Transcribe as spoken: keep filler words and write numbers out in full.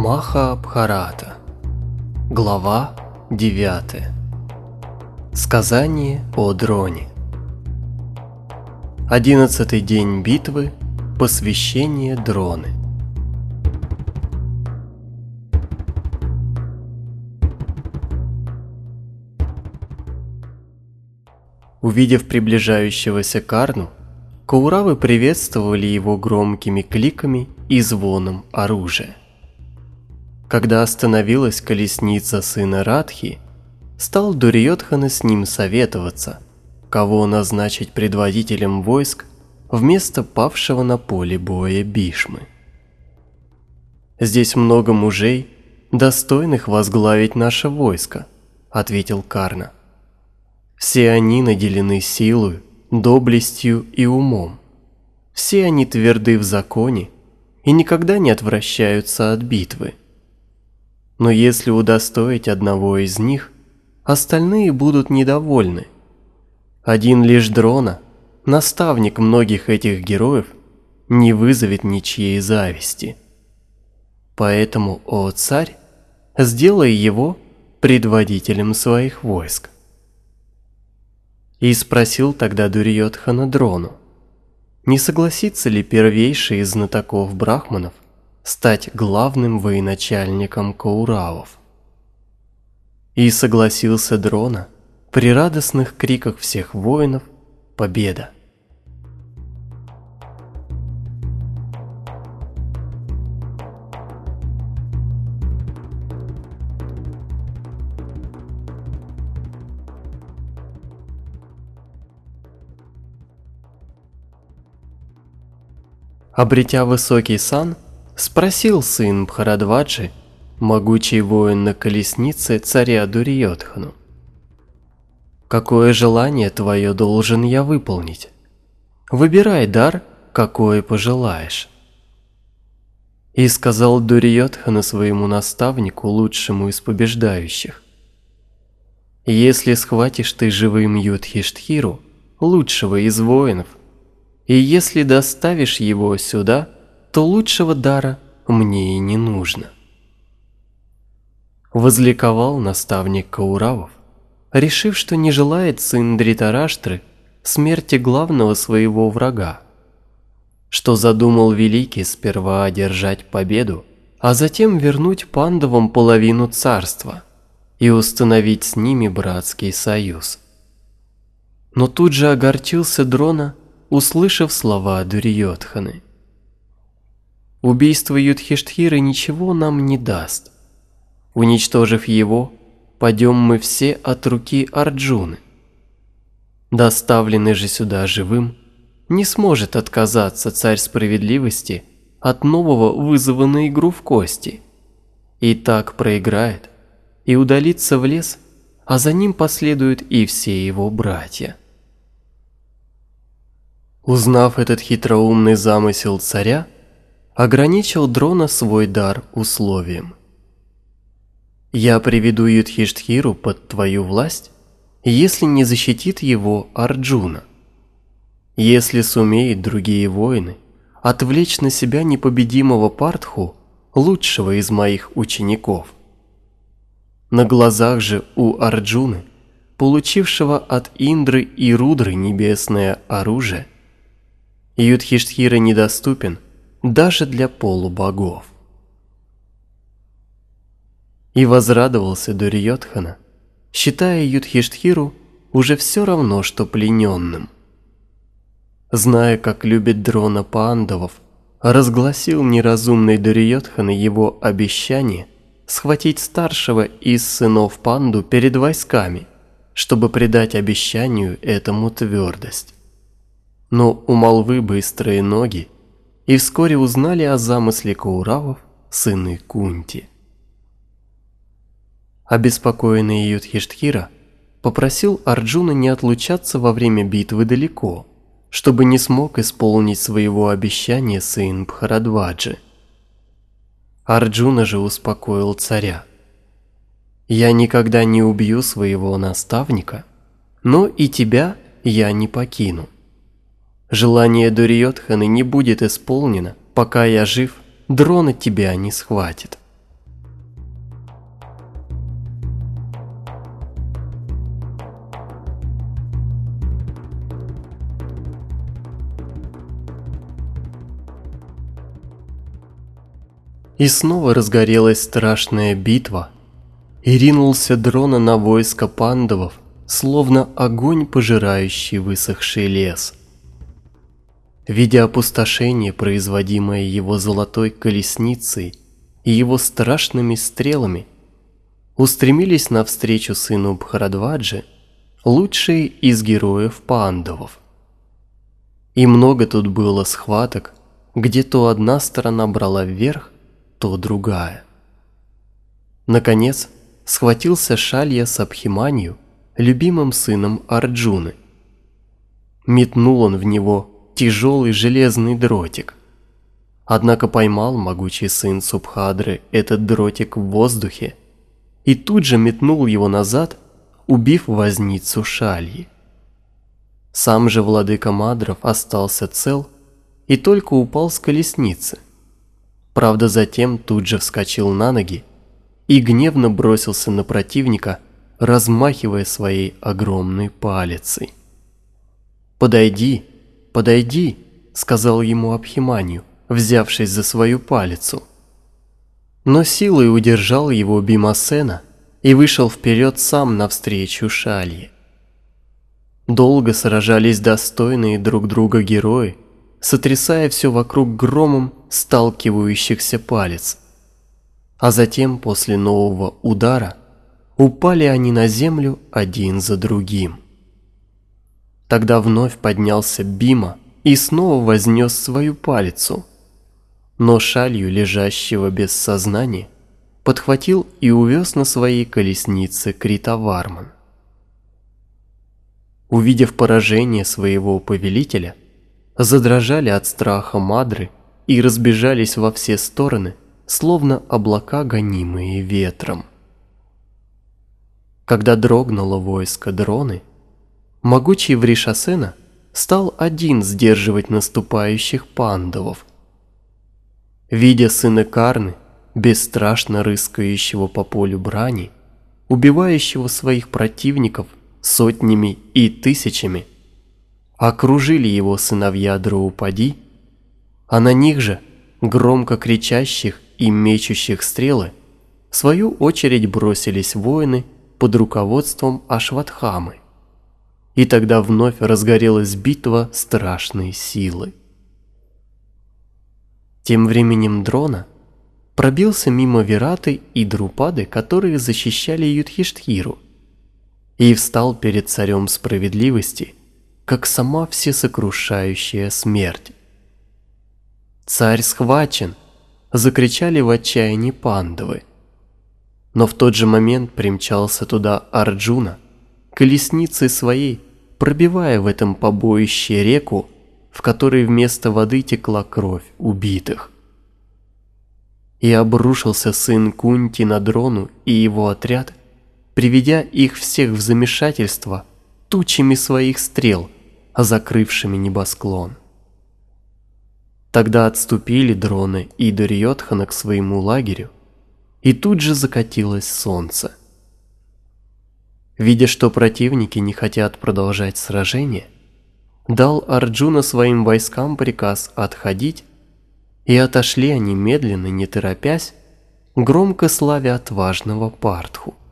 Махабхарата. Глава девятая. Сказание о Дроне. Одиннадцатый день битвы. Посвящение Дроны. Увидев приближающегося Карну, Кауравы приветствовали его громкими кликами и звоном оружия. Когда остановилась колесница сына Радхи, стал Дурьёдхана с ним советоваться, кого назначить предводителем войск вместо павшего на поле боя Бишмы. «Здесь много мужей, достойных возглавить наше войско», — ответил Карна. «Все они наделены силой, доблестью и умом. Все они тверды в законе и никогда не отвращаются от битвы. Но если удостоить одного из них, остальные будут недовольны. Один лишь Дрона, наставник многих этих героев, не вызовет ничьей зависти. Поэтому, о царь, сделай его предводителем своих войск». И спросил тогда Дурьёдхана Дрону, не согласится ли первейший из знатоков брахманов стать главным военачальником Кауравов. И согласился Дрона при радостных криках всех воинов «Победа!». Обретя высокий сан, спросил сын Бхарадваджи, могучий воин на колеснице царя Дурьёдхану: «Какое желание твое должен я выполнить? Выбирай дар, какой пожелаешь». И сказал Дурьёдхана своему наставнику, лучшему из побеждающих: «Если схватишь ты живым Юдхиштхиру, лучшего из воинов, и если доставишь его сюда, то лучшего дара мне и не нужно». Возликовал наставник Кауравов, решив, что не желает сын Дритараштры смерти главного своего врага, что задумал великий сперва одержать победу, а затем вернуть пандавам половину царства и установить с ними братский союз. Но тут же огорчился Дрона, услышав слова Дурьёдханы: «Убийство Юдхиштхиры ничего нам не даст. Уничтожив его, падем мы все от руки Арджуны. Доставленный же сюда живым, не сможет отказаться царь справедливости от нового вызова на игру в кости. И так проиграет и удалится в лес, а за ним последуют и все его братья». Узнав этот хитроумный замысел царя, ограничил Дрона свой дар условием: «Я приведу Юдхиштхиру под твою власть, если не защитит его Арджуна. Если сумеют другие воины отвлечь на себя непобедимого Партху, лучшего из моих учеников». На глазах же у Арджуны, получившего от Индры и Рудры небесное оружие, Юдхиштхира недоступен даже для полубогов. И возрадовался Дурьёдхана, считая Юдхиштхиру уже все равно, что плененным. Зная, как любит Дрона пандавов, разгласил неразумный Дурьёдхана его обещание схватить старшего из сынов Панду перед войсками, чтобы придать обещанию этому твердость. Но у молвы быстрые ноги, и вскоре узнали о замысле Кауравов сыны Кунти. Обеспокоенный Юдхиштхира попросил Арджуна не отлучаться во время битвы далеко, чтобы не смог исполнить своего обещания сын Бхарадваджи. Арджуна же успокоил царя: «Я никогда не убью своего наставника, но и тебя я не покину. Желание Дурьёдханы не будет исполнено, пока я жив, Дрона тебя не схватит. И снова разгорелась страшная битва, и ринулся Дрона на войско пандавов, словно огонь, пожирающий высохший лес. Видя опустошение, производимое его золотой колесницей и его страшными стрелами, устремились навстречу сыну Бхарадваджи лучшие из героев пандавов. И много тут было схваток, где то одна сторона брала вверх, то другая. Наконец, схватился Шалья с Абхиманью, любимым сыном Арджуны. Метнул он в него тяжелый железный дротик. Однако поймал могучий сын Субхадры этот дротик в воздухе и тут же метнул его назад, убив возницу Шальи. Сам же владыка Мадров остался цел и только упал с колесницы. Правда, затем тут же вскочил на ноги и гневно бросился на противника, размахивая своей огромной палицей. «Подойди, подойди», — сказал ему Абхиманью, взявшись за свою палицу. Но силой удержал его Бимасена и вышел вперед сам навстречу Шалье. Долго сражались достойные друг друга герои, сотрясая все вокруг громом сталкивающихся палец. А затем, после нового удара, упали они на землю один за другим. Тогда вновь поднялся Бима и снова вознес свою палицу, но Шалью, лежащего без сознания, подхватил и увез на своей колеснице Критаварман. Увидев поражение своего повелителя, задрожали от страха Мадры и разбежались во все стороны, словно облака, гонимые ветром. Когда дрогнуло войско Дроны, могучий Вришасена стал один сдерживать наступающих пандавов. Видя сына Карны, бесстрашно рыскающего по полю брани, убивающего своих противников сотнями и тысячами, окружили его сыновья Драупади, а на них же, громко кричащих и мечущих стрелы, в свою очередь бросились воины под руководством Ашватхамы. И тогда вновь разгорелась битва страшной силы. Тем временем Дрона пробился мимо Вираты и Друпады, которые защищали Юдхиштхиру, и встал перед царем справедливости, как сама всесокрушающая смерть. «Царь схвачен!» — закричали в отчаянии пандавы. Но в тот же момент примчался туда Арджуна, колесницей своей, пробивая в этом побоище реку, в которой вместо воды текла кровь убитых. И обрушился сын Кунти на Дрону и его отряд, приведя их всех в замешательство тучами своих стрел, закрывшими небосклон. Тогда отступили Дроны и Дурьёдхана к своему лагерю, и тут же закатилось солнце. Видя, что противники не хотят продолжать сражение, дал Арджуна своим войскам приказ отходить, и отошли они медленно, не торопясь, громко славя отважного Партху.